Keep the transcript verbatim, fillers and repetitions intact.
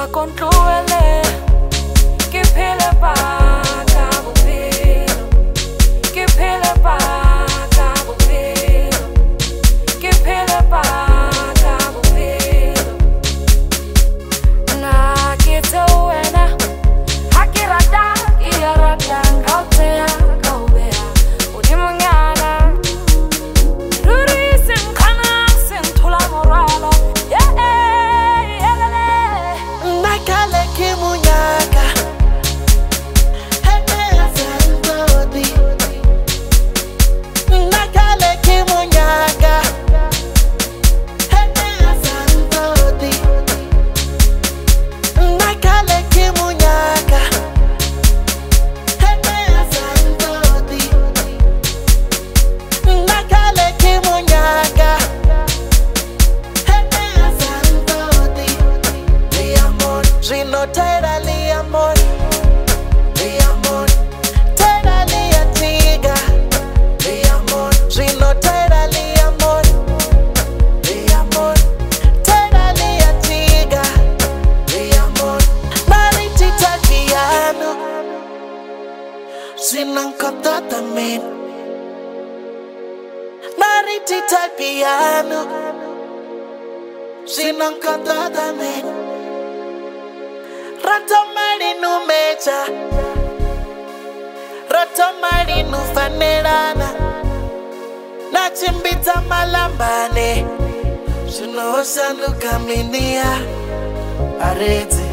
Controle, que pela vaca, o pelo, que pela vaca, o pelo, que pela vaca, o pelo. Na que tô ena, hakirada, irada, kautea, kaubea, unimungana, ruri sim kana sim tula moralo, yeah. Totally amor, the amor, totally a tiga, the amor, Gino totally amor, the amor, totally a tiga, the amor, Mariti Tagliano, Sinancota también, Mariti Tagliano, Sinancota también. Ratomari no mecha, Ratomari no fanerana, Nachimbita malambane, Shino sandu kaminia, Arete.